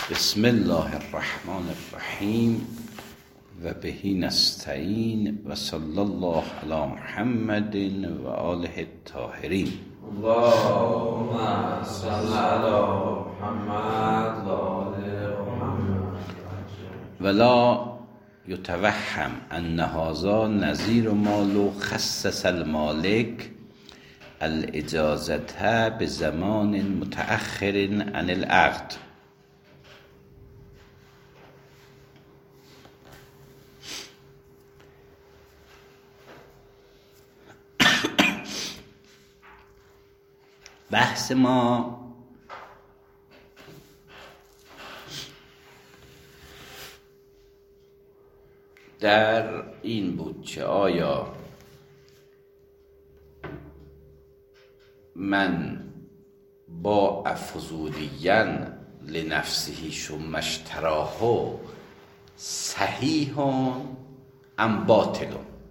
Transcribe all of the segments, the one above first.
بسم الله الرحمن الرحیم و بهی نستعین و صلی الله علی محمد و آله الطاهرین. اللهم صل علی محمد و آل محمد. ولا یتوهم ان هذا نظیر ما لو خصص المالک الاجازة بزمان متأخر عن العقد. بحث ما در این بود که آیا من با افضولیاً لنفسه ثم اشتراه صحیح ام باطل؟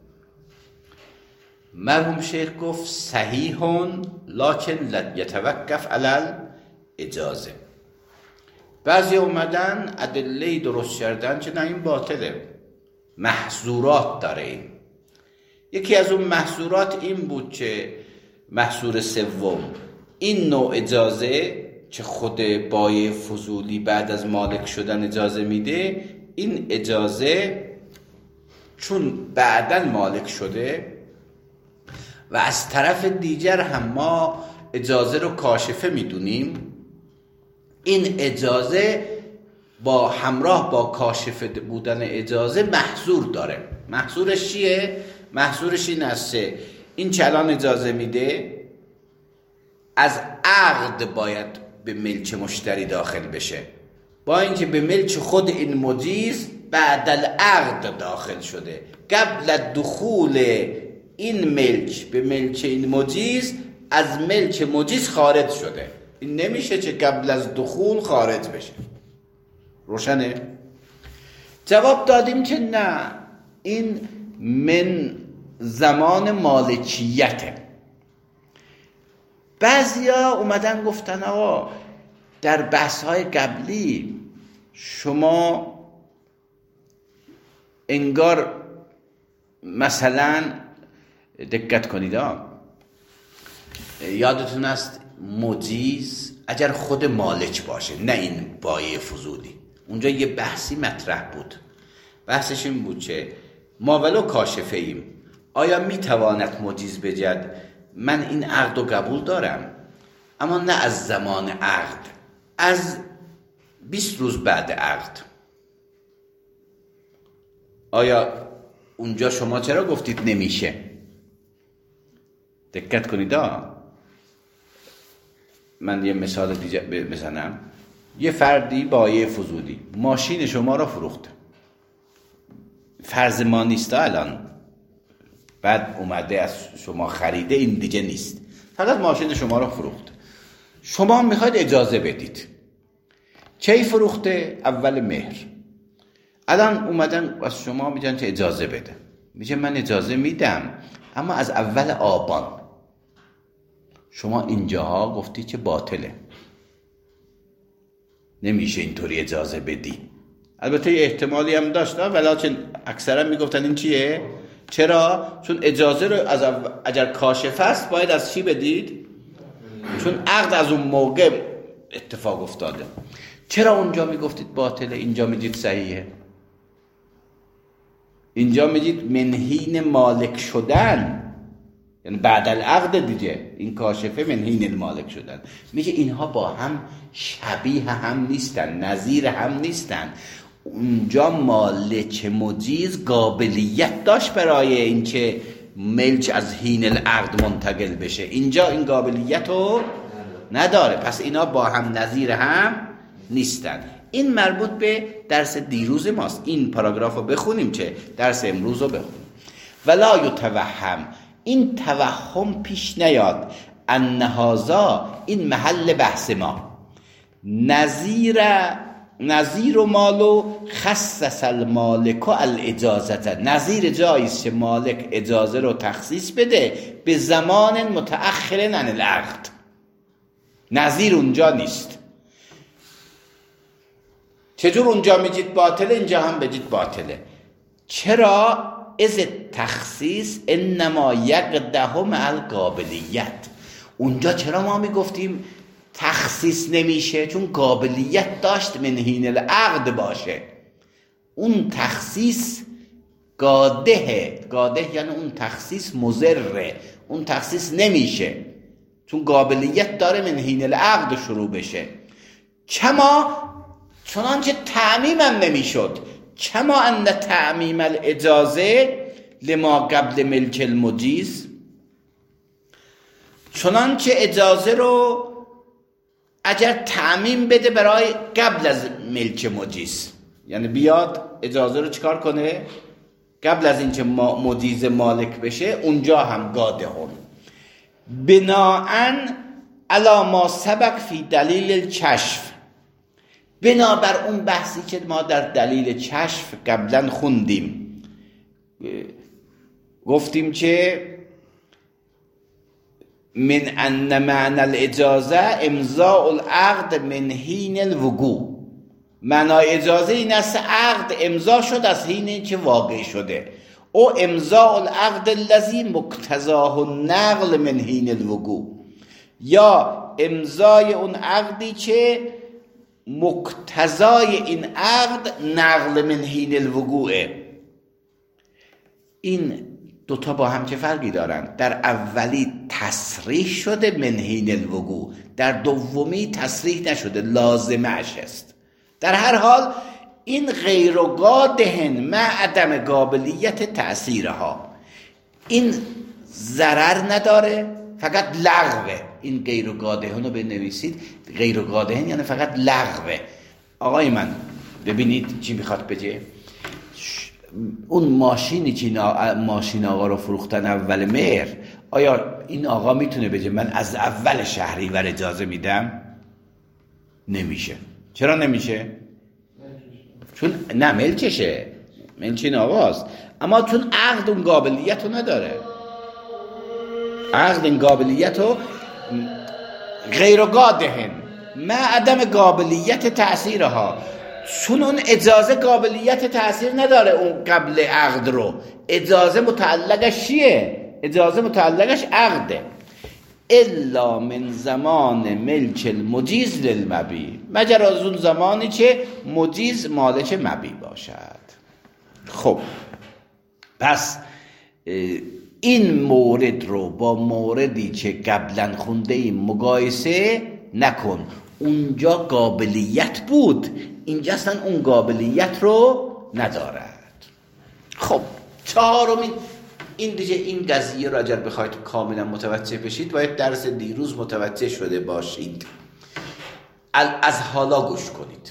مرحوم شیخ گفت صحیح لکن یتوقف علی الاجازه. بعضی اومدن ادله درست کردن که نه این باطله، محظورات داره. این یکی از اون محظورات این بود که محظور سوم، این نوع اجازه که خود بایع فضولی بعد از مالک شدن اجازه میده، این اجازه چون بعداً مالک شده و از طرف دیگر هم ما اجازه رو کاشفه میدونیم، این اجازه با همراه با کاشفه بودن اجازه محظور داره. محظورش چیه؟ محظورش این است این که الان اجازه میده از عقد باید به ملک مشتری داخل بشه، با اینکه به ملک خود این مجیز بعد العقد داخل شده. قبل دخول این ملک به ملک این مجیز از ملک مجیز خارج شده. این نمیشه که قبل از دخول خارج بشه. روشنه؟ جواب دادیم که نه، این من زمان مالکیته. بعضیا اومدن گفتن آقا در بحث‌های قبلی شما انگار مثلا دقت کنید یادتون است مجیز اگر خود مالک باشه، نه این بایع فضولی. اونجا یه بحثی مطرح بود، بحثش این بود که ما ولو کاشفه ایم، آیا میتواند مجیز بجد من این عقد رو قبول دارم اما نه از زمان عقد، از 20 روز بعد عقد. آیا اونجا شما چرا گفتید نمیشه؟ دقت کنید من یه مثال دیگه بزنم. یه فردی بایع فضولی ماشین شما را فروخته، فرض ما نیست الان، بعد اومده از شما خریده، این دیگه نیست، فقط ماشین شما را فروخته. شما میخواید اجازه بدید. کی فروخته؟ اول مهر. الان اومدن از شما میگن که اجازه بده، میگه من اجازه میدم اما از اول آبان. شما اینجاها گفتی که باطله، نمیشه اینطوری اجازه بدی. البته یه احتمالی هم داشت ولی اکثرا میگفتن این چیه؟ چرا؟ چون اجازه رو از اگر کاشف است باید از چی بدید؟ چون عقد از اون موقع اتفاق افتاده. چرا اونجا میگفتید باطله اینجا میگید صحیحه؟ اینجا میگید منهین مالک شدن، یعنی بعد العقد دیگه، این کاشفه منهین المالک شدن. میگه اینها با هم شبیه هم نیستن، نظیر هم نیستن. اونجا مالک مجیز قابلیت داشت برای اینکه ملک از حین العقد منتقل بشه، اینجا این قابلیت رو نداره. پس اینا با هم نظیر هم نیستن. این مربوط به درس دیروز ماست. این پاراگراف رو بخونیم که درس امروز رو بخونیم. ولا یتوهم، این توهم پیش نیاد، ان هذا، این محل بحث ما، نظیر مالو خصص المالک الاجازه، نظیر جاییست که مالک اجازه رو تخصیص بده به زمان متأخر عن العقد. نظیر اونجا نیست. چجور اونجا میگید باطله اینجا هم بگید باطله؟ چرا؟ از تخصیص انما یقدح مع القابلیت. اونجا چرا ما میگفتیم تخصیص نمیشه؟ چون قابلیت داشت من حین العقد باشه. اون تخصیص قاده یعنی اون تخصیص مضره، اون تخصیص نمیشه چون قابلیت داره من حین العقد شروع بشه. چنانچه تعمیم هم نمیشد. کما ان تعمیم الاجازه لما قبل ملک المجیز، چنانچه اجازه رو اگر تعمیم بده برای قبل از ملک مجیز، یعنی بیاد اجازه رو چیکار کنه؟ قبل از اینکه مجیز مالک بشه، اونجا هم قاده هم بناءً علی ما سبق فی دلیل الکشف، بنابر اون بحثی که ما در دلیل کشف قبلا خوندیم. گفتیم که من ان معنی الاجازه امضاء العقد من حین الوقوع. معنای اجازه این است عقد امضا شد از حین اینکه واقع شده. او امضاء العقد الذی مقتضاه النقل من حین الوقوع، یا امضای اون عقدی که مقتضای این عقد نقل من حین الوقوعه. این دوتا با هم چه فرقی دارن؟ در اولی تصریح شده من حین الوقوع، در دومی تصریح نشده، لازمش است. در هر حال این غیر قادهن مع عدم قابلیت تأثیرها، این ضرر نداره، فقط لغوه. این غیر قادهن رو بنویسید، غیر قادهن یعنی فقط لغوه. آقای من ببینید چی میخواد بگه. اون ماشینی که ماشین آقا رو فروختن اول مهر، آیا این آقا میتونه بگه من از اول شهریور اجازه میدم؟ نمیشه. چرا نمیشه؟ چون نه ملکشه، ملکین آقاست، اما چون عقد اون قابلیت رو نداره. عقد این قابلیت رو غیر قادهن مع عدم قابلیت تأثیرها، چون اون اجازه قابلیت تأثیر نداره. اون قبل عقد رو اجازه متعلقش چیه؟ اجازه متعلقش عقده. الا من زمان ملک المجیز للمبیع، مگر از اون زمانی که مجیز مالک مبیع باشد. خب پس این مورد رو با موردی که قبلا خونده ایم مقایسه نکن. اونجا قابلیت بود، اینجا اصلا اون قابلیت رو ندارد. خب چهارمین، این دیگه این قضیه رو اگر بخواید کاملا متوجه بشید باید درس دیروز متوجه شده باشید. از حالا گوش کنید.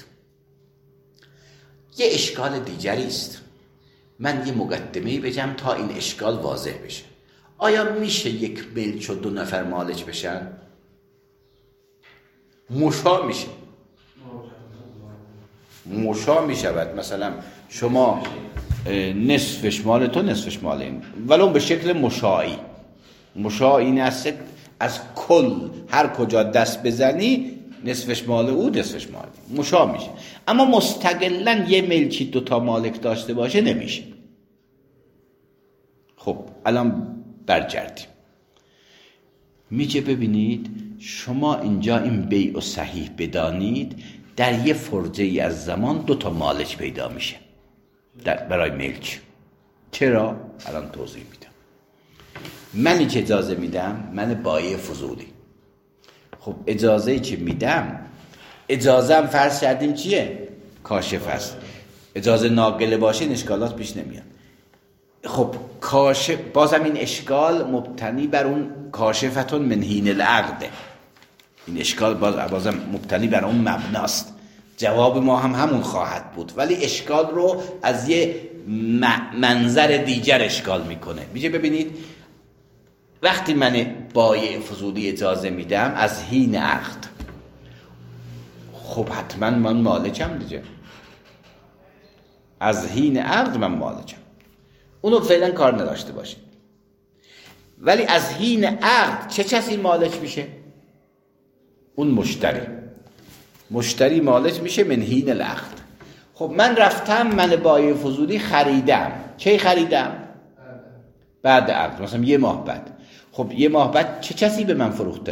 یه اشکال دیگری است. من یه مقدمه‌ای بگم تا این اشکال واضح بشه. آیا میشه یک ملک و دو نفر مالک بشن؟ مشا میشه. مشا میشود. مثلا شما نصفش مال تو نصفش مال این، ولو به شکل مشاعی. مشاعی این است از کل هر کجا دست بزنی نصفش مال او نصفش مال این. مشا میشه. اما مستقلا یه ملکی دوتا مالک داشته باشه نمیشه. خب الان برگردیم. میگه ببینید شما اینجا این بیع و صحیح بدانید در یه فرجه از زمان دوتا مالک پیدا میشه برای ملک. چرا؟ الان توضیح میدم. منی که اجازه میدم، من بایع فضولی. خب اجازه‌ای که میدم، اجازه هم فرض کردیم چیه؟ کاشف است. اجازه ناقله باشه این اشکالات پیش نمیاد. خب کاشف، بازم این اشکال مبتنی بر اون کاشفتون من حین العقد. این اشکال بازم مبتنی بر اون مبناست. جواب ما هم همون خواهد بود، ولی اشکال رو از یه منظر دیگر اشکال میکنه. میگه ببینید وقتی من بایع فضولی اجازه میدم از حین عقد، خب حتما من مالکم دیگه. از حین عقد من مالکم. اونو فعلا کار نداشته باشید. ولی از حین عقد چه کسی مالک میشه؟ اون مشتری مالک میشه من حین العقد. خب من رفتم، من بایع فضولی خریدم. چه خریدم؟ بعد عقد، مثلا یه ماه بعد. خب یه ماه بعد چه کسی به من فروخته؟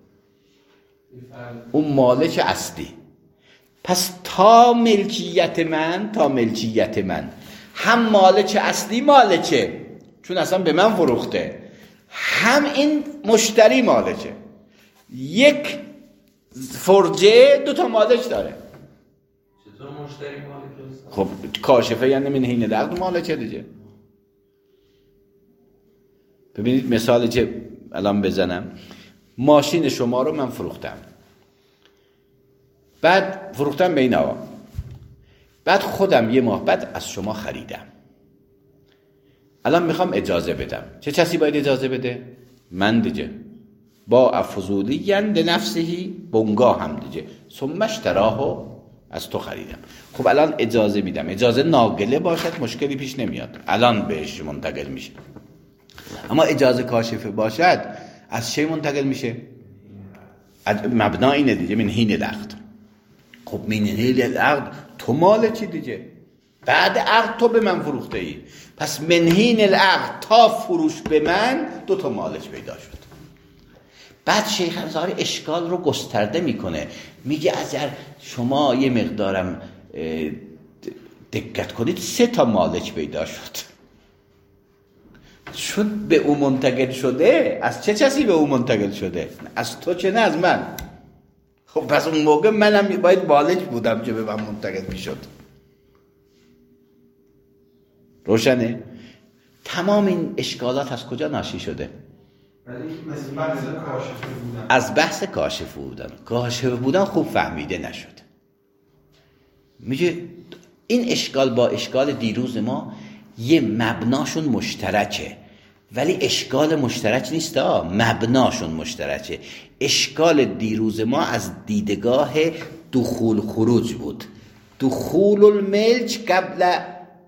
اون مالک اصلی. پس تا ملکیت من هم مالک اصلی مالکه، چون اصلا به من فروخته، هم این مشتری مالکه. یک فرجه 2 مالک داره. چطور مشتری مالکه؟ خب کاشفه یعنی من حین العقد مالکه دیگه. ببینید مثالی که الان بزنم، ماشین شما رو من فروختم، بعد فروختم به این آقا، بعد خودم یه ماه بعد از شما خریدم. الان میخوام اجازه بدم. چه کسی باید اجازه بده؟ من دیگه. با فضولی یند نفسهی، بونگاه هم دیگه، ثم اشتراهو، از تو خریدم. خب الان اجازه میدم. اجازه ناگله باشد مشکلی پیش نمیاد، الان بهش منتقل میشه. اما اجازه کاشفه باشد از چه منتقل میشه؟ مبنا اینه دیگه، من حین العقد. خب من حین العقد تو مالکی دیگه، بعد عقد تو به من فروخته ای، پس من حین العقد تا فروش به من 2 مالک پیدا شد. بعد شیخ انصاری اشکال رو گسترده میکنه، میگه اگر شما یه مقدارم دقت کنید 3 مالک پیدا شد. به او منتقل شده. از چه کسی به او منتقل شده؟ از تو چه نه از من. خب پس اون موقع منم باید مالک بودم که به من منتقل میشد. روشنه؟ تمام این اشکالات از کجا ناشی شده؟ از بحث کاشفه بودن. کاشفه بودن خوب فهمیده نشد. میگه این اشکال با اشکال دیروز ما یه مبناشون مشترکه، ولی اشکال مشترک نیست، مبناشون مشترکه. اشکال دیروز ما از دیدگاه دخول خروج بود. دخول الملک قبل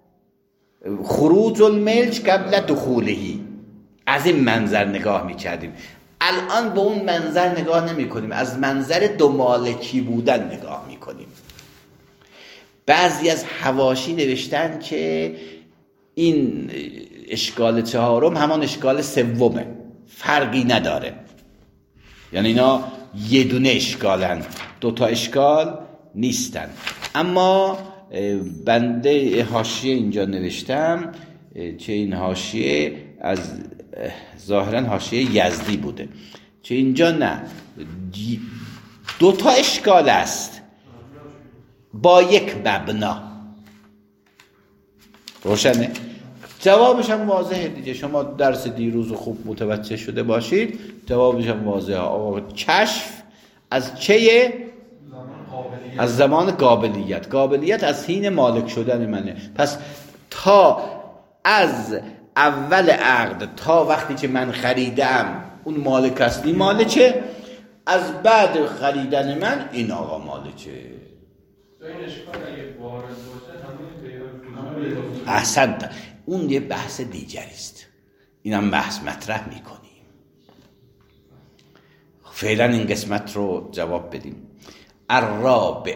خروج الملک قبل دخولهی. از این منظر نگاه میکردیم. الان به اون منظر نگاه نمی کنیم، از منظر 2 مالکی بودن نگاه میکنیم. بعضی از حواشی نوشتن که این اشکال 4 همان اشکال 3، فرقی نداره. یعنی اینا یه دونه اشکالن، 2 اشکال نیستن. اما بنده حاشیه اینجا نوشتم که این حاشیه از ظاهرا حاشیه یزدی بوده، که اینجا نه، 2 اشکال است با یک مبنا. روشنه؟ جوابش هم واضحه دیگه. شما درس دیروز خوب متوجه شده باشید، جوابش هم واضحه. آقا کشف از چیه؟ از زمان قابلیت. قابلیت از حین مالک شدن منه. پس تا از اول عقد تا وقتی که من خریدم اون مالک اصلی مالکه، از بعد خریدن من این آقا مالکه. این اشکال اگه وارد باشه همین احسنت. اون یه بحث دیگری است، اینم بحث مطرح میکنیم. فعلا این قسمت رو جواب بدیم. الرابع،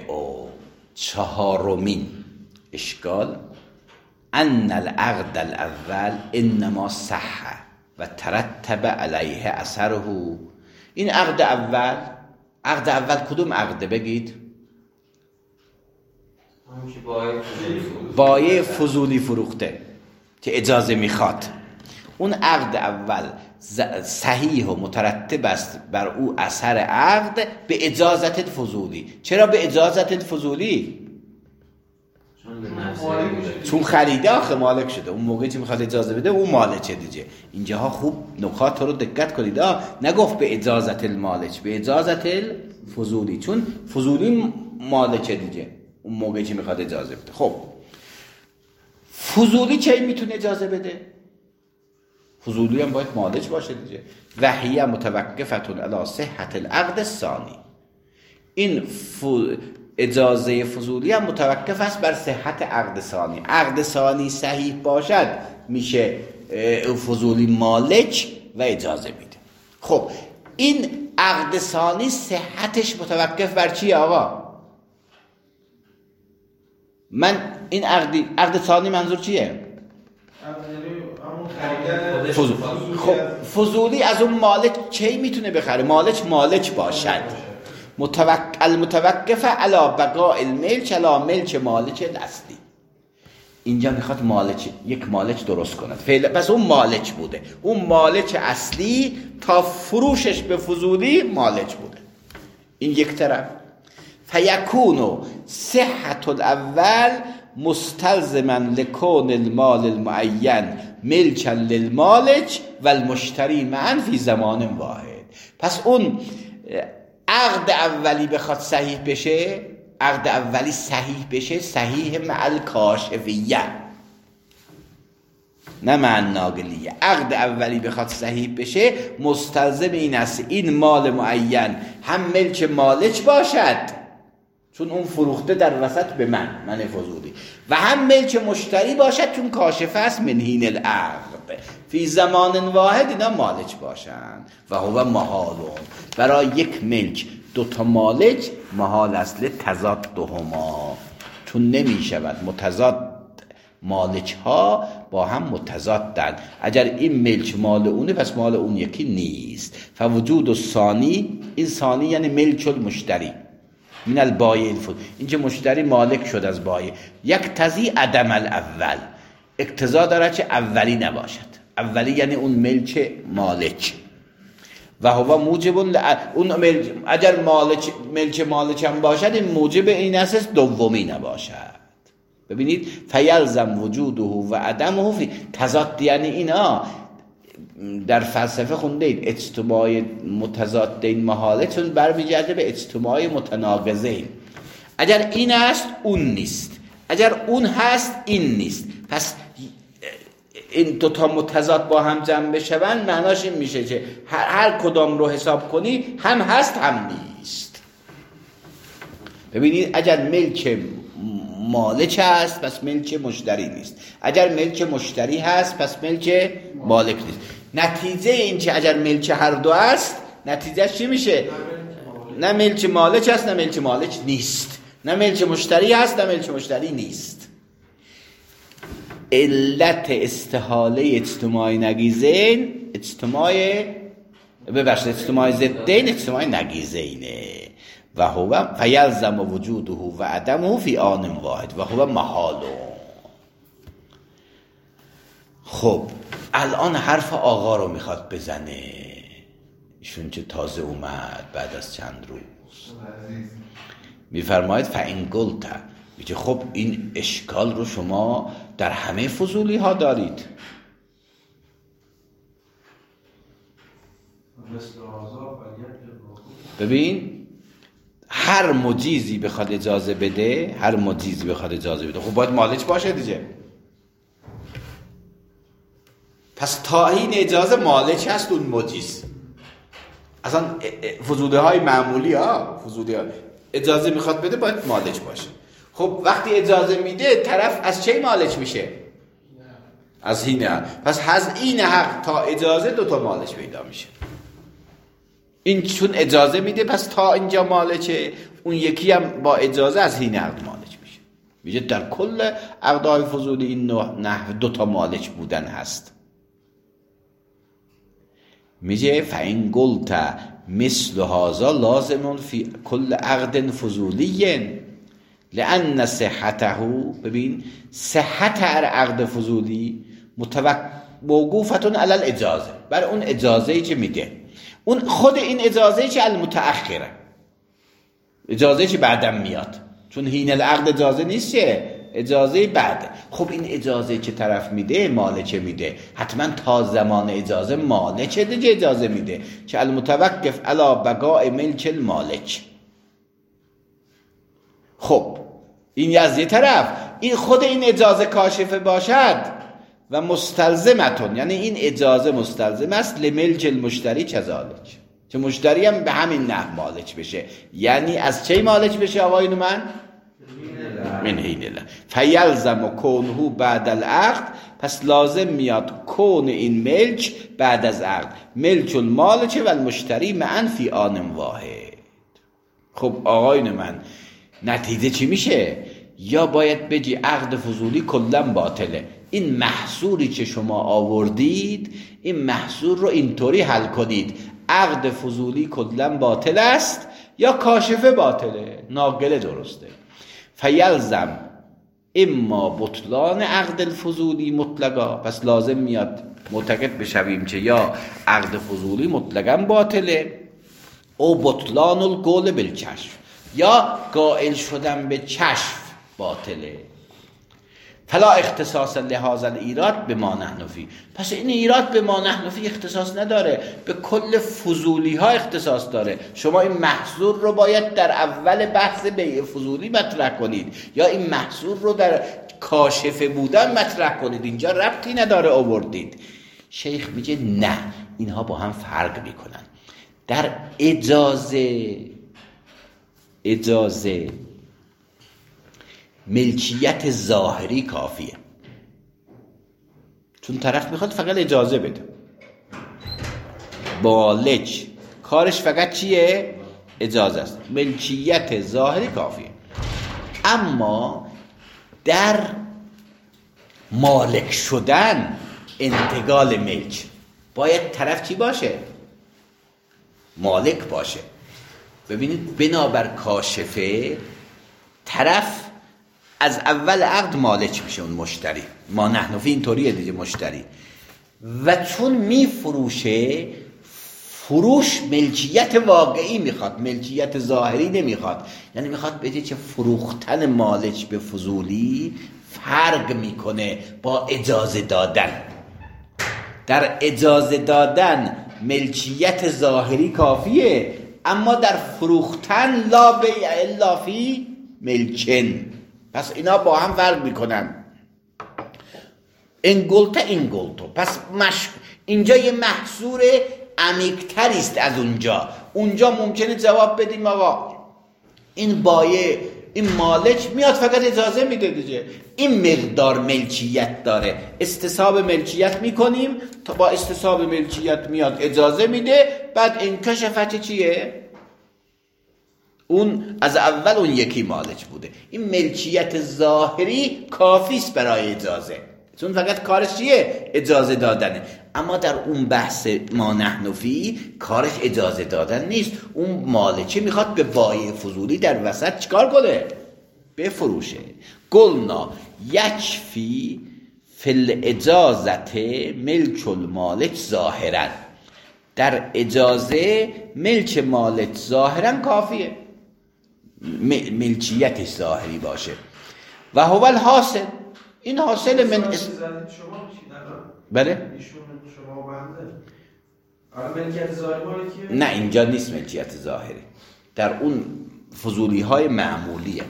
4مین اشکال، ان العقد الاول انما صح و ترتب علیه اثره. این عقد اول کدوم عقد بگید؟ بایع فضولی فروخته که اجازه میخواد. اون عقد اول صحیح و مترتب است بر او اثر عقد به اجازت فضولی. چرا به اجازت فضولی؟ چون خریده آخه مالک شده. اون موقعی که میخواد اجازه بده اون مالکه دیگه. اینجاها خوب نکات رو دقت کنید. نگفت به اجازت المالک، به اجازت الفضولی، چون فضولی مالکه دیگه اون موقعی که میخواد اجازه بده. خب فضولی کی میتونه اجازه بده؟ فضولی هم باید مالک باشه دیگه. وهیه متوقفتون علی صحت العقد الثانی. این اجازه فضولی هم متوقف است بر صحت عقد ثانی. عقد ثانی صحیح باشد میشه فضولی مالک و اجازه میده. خب این عقد ثانی صحتش متوقف بر چی آقا؟ من این عقد ثانی منظور چیه؟ فضولی از اون مالک چی میتونه بخره؟ مالک باشد. المتوقف علی بقاء الملک علی ملک مالک الاصلی. اینجا میخواد یک مالک درست کند. پس اون مالک بوده، اون مالک اصلی تا فروشش به فضولی مالک بوده. این یک طرف. فیکون صحت الاول مستلزما لکون المال المعین ملکا للمالک و المشتری معا فی زمان واحد. پس اون عقد اولی بخواد صحیح بشه، صحیح مع الکاشفیه نه مع الناقلیه. عقد اولی بخواد صحیح بشه مستلزم این است این مال معین هم ملک مالک باشد، چون اون فروخته در وسط به من فضولی، و هم ملک مشتری باشد چون کاشفه است من حین العقد فی زمان واحد اینا مالک باشند. و هو محالون، برای یک ملک دوتا مالک محال است لتضادهما، چون نمی شود متضاد مالک ها با هم متضادن. اگر این ملک مال اونه پس مال اون یکی نیست. فوجود الثانی، این ثانی یعنی ملک المشتری من البایع الفضول، این که مشتری مالک شد از بایع. یک تزی عدم الاول، اقتضا دارد که اولی نباشد. اولی یعنی اون ملک مالک. و هو موجب اون اگر ملک مالک هم باشد این موجب این است دومی نباشد. ببینید فیلزم وجوده و عدمه فی تضاد، یعنی اینا در فلسفه خوندید اجتماع متضادین محاله، چون برمیگرده به اجتماع متناقضین. اگر این است اون نیست، اگر اون هست این نیست، پس این دوتا متضاد با هم جمع بشون معناش این میشه که هر کدام رو حساب کنی هم هست هم نیست. ببینید اگر ملک مالک هست پس ملک مشتری نیست، اگر ملک مشتری هست پس ملک مالک نیست. نتیجه این که اگر ملک هر دو است نتیجه چی میشه؟ نه ملک مالک هست نه ملک مالک نیست، نه ملک مشتری هست نه ملک مشتری نیست. علت استحاله اجتماع نقیضین اجتماع ضدین اجتماع نقیضینه. و هو فیلزم وجوده و عدمه فی آن واحد و هو محال. خب الان حرف آقا رو میخواد بزنه، ایشون که تازه اومد بعد از چند روز. میفرماید فإن قلت، میگه خب این اشکال رو شما در همه فضولی ها دارید. ببین هر مجیزی بخواد اجازه بده، خب باید مالک باشه دیگه. پس تا این اجازه مالک هست اون مجیز. اصلا فضولی های معمولی اجازه میخواد بده باید مالک باشه. خب وقتی اجازه میده طرف از چه مالک میشه؟ از حین حق. پس از این حق تا اجازه دوتا مالک پیدا میشه. این چون اجازه میده پس تا اینجا مالکه، اون یکی هم با اجازه از حین عقد مالک میشه. میگه در کل عقدهای فضولی این نحو دوتا مالک بودن هست. میگه فإن قلت مثل هذا لازم فی کل عقد فضولی لأن صحته، ببین صحت عقد فضولی موقوفتون علی الاجازه، بر اون اجازه‌ای که میده. اون خود این اجازه‌ای که المتأخره، اجازه‌ای که بعدم میاد، چون حین العقد اجازه نیست، اجازه بعد. خب این اجازه که طرف میده مالک میده، حتما تا زمان اجازه مالک دیگه اجازه میده که المتوقف علی بقاء ملک المالک. خب این از یه طرف، این خود این اجازه کاشفه باشد و مستلزمتون، یعنی این اجازه مستلزم است لملک المشتری کذالک، که مشتری هم به همین نحو مالک بشه. یعنی از چه مالک بشه آقایون من؟ من حین الله. فیلزم کونه بعد العقد، پس لازم میاد کون این ملک بعد از عقد ملک المالک و المشتری معا فی آن واحد. خب آقایون من نتیجه چی میشه؟ یا باید بگی عقد فضولی کلا باطله. این محصوری که شما آوردید، این محصور رو اینطوری حل کنید: عقد فضولی کلا باطل است یا کاشفه باطله، ناقله درسته. فیلزم اما بطلان عقد الفضولی مطلقا، پس لازم میاد معتقد بشویم که یا عقد فضولی مطلقا باطله، او بطلان القول بالکشف، یا قائل شدن به کشف باطله. فلا اختصاص لهذا الایراد به ما نحن فی، پس این ایراد به ما نحن فی اختصاص نداره، به کل فضولی ها اختصاص داره. شما این محصور رو باید در اول بحث بیع فضولی مطرح کنید، یا این محصور رو در کاشفه بودن مطرح کنید. اینجا ربطی نداره آوردید. شیخ میگه نه، اینها با هم فرق میکنن. در اجازه ملکیت ظاهری کافیه، چون طرف میخواد فقط اجازه بده. مالک کارش فقط چیه؟ اجازه است. ملکیت ظاهری کافیه. اما در مالک شدن، انتقال ملک، باید طرف چی باشه؟ مالک باشه. ببینید بنابر کاشفه طرف از اول عقد مالک میشه، اون مشتری. ما نحن فی اینطوریه دیگه، مشتری. و چون میفروشه، فروش ملکیت واقعی میخواد، ملکیت ظاهری نمیخواد. یعنی میخواد بگه که فروختن مالک به فضولی فرق میکنه با اجازه دادن. در اجازه دادن ملکیت ظاهری کافیه، اما در فروختن لا بیع الا فی ملکن. پس اینا با هم فرق میکنن. انگلتو. پس اینجا یه محصور عمیق‌تری است از اونجا ممکنه جواب بدیم آقا این بایع، این مالک میاد فقط اجازه میده دیگه، این مقدار ملکیت داره، استصحاب ملکیت میکنیم، تا با استصحاب ملکیت میاد اجازه میده، بعد این کشفت چیه؟ اون از اول اون یکی مالک بوده. این ملکیت ظاهری کافیست برای اجازه، چون فقط کارش چیه؟ اجازه دادنه. اما در اون بحث ما نحن فی کارش اجازه دادن نیست. اون مالکه میخواد به بایع فضولی در وسط چیکار کنه؟ بفروشه. قلنا یکفی فی الاجازت ملک المالک ظاهرا، در اجازه ملک مالک ظاهرا کافیه، ملکیتش ظاهری باشه. و هو الحاصل، این حاصل من بله؟ شما بنده ملکیت ظاهری که نه، اینجا نیست ملکیت ظاهری، در اون فضولی های معمولیه.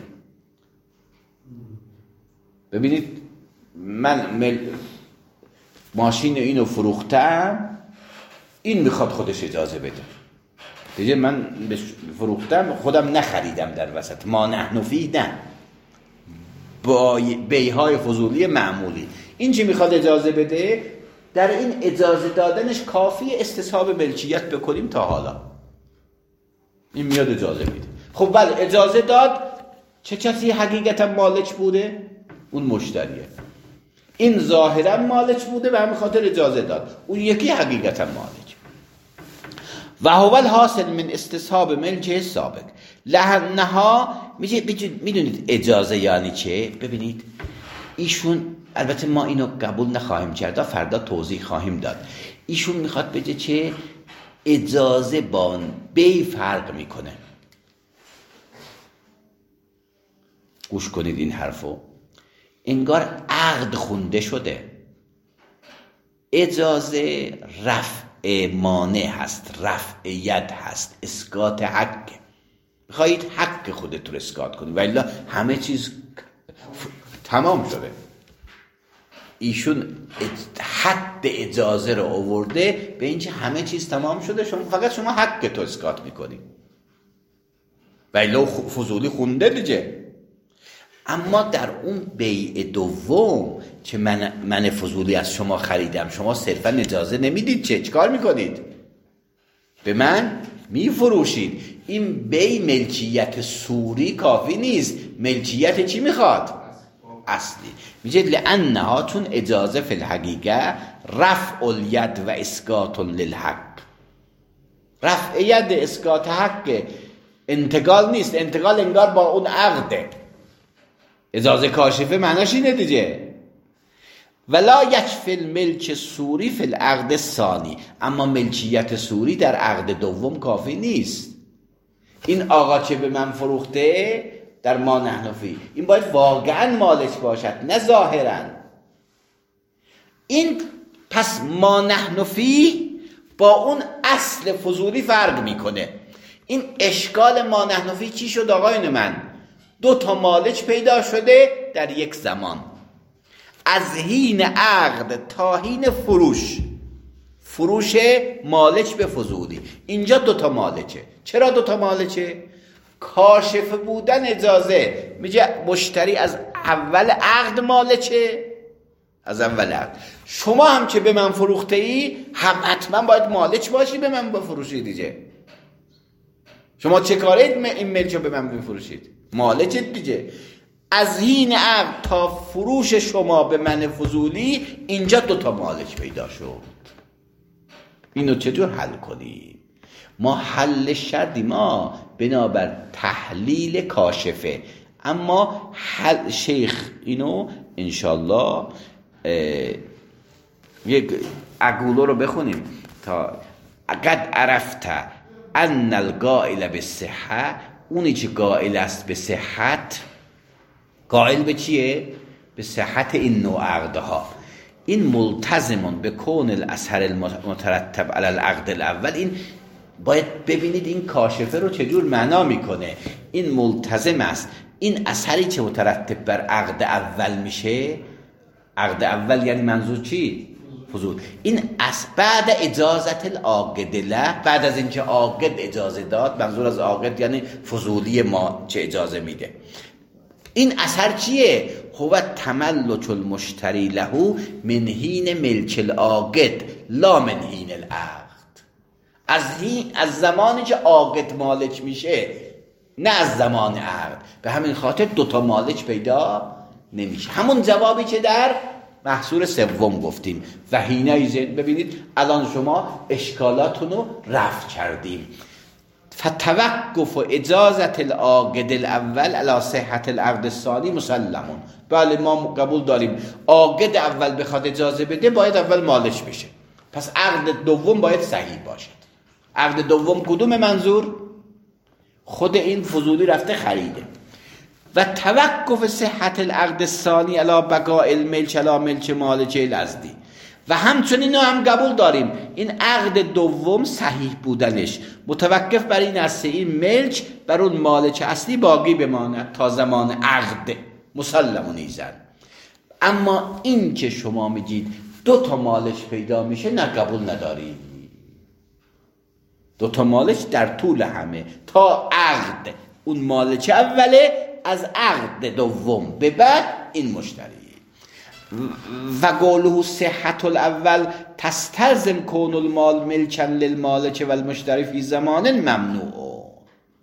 ببینید من ماشین اینو فروختم، این میخواد خودش اجازه بده دیگه، من فروختم خودم نخریدم در وسط. ما نحن فی نه، با بیع‌های فضولی معمولی این چی میخواد اجازه بده، در این اجازه دادنش کافی استصحاب ملکیت بکنیم. تا حالا این میاد اجازه میده. خب بله اجازه داد، چه کسی حقیقتا مالک بوده؟ اون مشتریه. این ظاهرا مالک بوده و همین خاطر اجازه داد، اون یکی حقیقتا مالک. و هو الحاصل من استصحاب ملک سابق لانها. میدونید اجازه یعنی چه؟ ببینید ایشون، البته ما اینو قبول نخواهیم کرد، فردا توضیح خواهیم داد. ایشون میخواد بگه چه؟ اجازه با بی فرق میکنه. گوش کنید این حرفو، انگار عقد خونده شده. اجازه رفع مانع هست، رفع ید هست، اسقاط حق. میخواهید حق خودت رو اسقاط کنید، ولی همه چیز تمام شده. ایشون حد اجازه رو آورده به اینکه همه چیز تمام شده، فقط شما حق تو اسقاط میکنی، ولی فضولی خونده دیگه. اما در اون بیع دوم که من فضولی از شما خریدم، شما صرفا اجازه نمیدید، چیکار میکنید؟ به من میفروشید. این بی ملکیت صوری کافی نیست، ملکیت چی میخواد؟ اصلی. میگه لانها، چون اجازه فی الحقیقه رفع الید و اسقاط للحق. رفع ید اسقاط حق، انتقال نیست. انتقال انگار با اون عقده. اجازه کاشفه معناش اینه دیگه. ولا یکفی الملک صوری فی العقد الثانی، اما ملکیت صوری در عقد دوم کافی نیست. این آقا که به من فروخته در ما نحن فی، این باید واقعا مالش باشد نه ظاهرا. این پس ما نحن فی با اون اصل فضولی فرق میکنه. این اشکال ما نحن فی چی شد آقایون من؟ 2 مالک پیدا شده در یک زمان، از حین عقد تا حین فروش مالک به فضولی. اینجا 2 مالکه. چرا 2 مالکه؟ کاشف بودن اجازه. میگه مشتری از اول عقد مالکه، از اول عقد. شما هم که به من فروخته ای هم حتما باید مالک باشی به من بفروشی دیگه. شما چه کارید این ملک رو به من بفروشید؟ مالکت دیگه. از حین عقد تا فروش شما به من فضولی، اینجا 2 مالک پیدا شد. اینو چطور حل کنیم؟ ما حل شدیم ما بنابر تحلیل کاشفه. اما حل شیخ اینو انشالله یک عقولو رو بخونیم تا قد عرفت ان القائل به صحه، اونی که قائل است به صحت، قائل به چیه؟ به صحت این نوع عقدها. این ملتزمون به کون الاثر المترتب علی العقد الاول. این باید ببینید این کاشفه رو چجور معنا میکنه. این ملتزم است این اثری که مترتب بر عقد اول میشه. عقد اول یعنی منظور چی؟ فضول. این بعد اجازت العاقد له، بعد از اینکه عاقد اجازه داد. منظور از عاقد یعنی فضولی ما چه اجازه میده. این اثر چیه؟ هو تملک المشتری له من حین ملک العاقد لا من حین العقد. از زمانی که عاقد مالک میشه، نه از زمان عقد. به همین خاطر 2 مالک پیدا نمیشه. همون جوابی که در محصول سوم گفتیم. و حینئذ، ببینید الان شما اشکالاتون رو رفع کردیم. فتوقف اجازت العاقد الاول علی صحت العقد الثانی مسلمون. بله ما قبول داریم عاقد اول بخواد اجازه بده باید اول مالک بشه. پس عقد دوم باید صحیح باشد. عقد دوم کدوم منظور؟ خود این فضولی رفته خریده. و توقف صحت العقد الثانی علی بقاء الملک علی ملک مالک الازدی. و همچنین هم قبول داریم این عقد دوم صحیح بودنش متوقف بر این است این ملک بر اون مالک اصلی باقی بماند تا زمان عقد. مسلمون ایزن. اما این که شما میگید 2 مالک پیدا میشه، نه قبول نداریم. 2 مالک در طول همه تا عقد اون مالک اوله، از عقد دوم به بعد این مشتری. و قوله صحت الاول تستلزم کون المال ملکا للمالک و المشتری فی زمان ممنوع.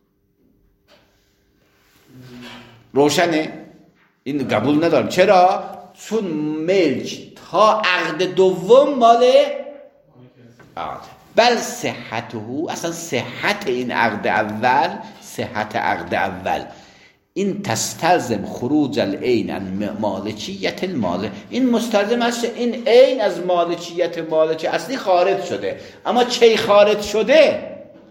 روشنه؟ این قبول ندارم. چرا؟ چون ملک تا عقد دوم مال بل صحته، اصلا صحت این عقد اول، صحت عقد اول این تستلزم خروج العین عن مالکیت المال. این مستلزم است این عین از مالکیت مالک اصلی خارج شده. اما چی خارج شده؟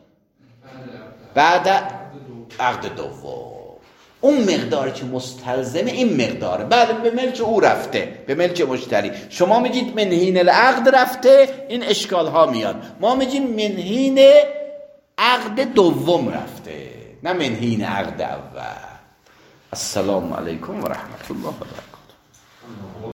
بعد عقد دوم. اون مقداری که مستلزمه این مقداره. بعد به ملک او رفته، به ملک مشتری. شما میگید من حین العقد رفته، این اشکال ها میاد. ما میگیم من حین عقد دوم رفته، نه من حین عقد اول. السلام علیکم و رحمت الله و برکاته.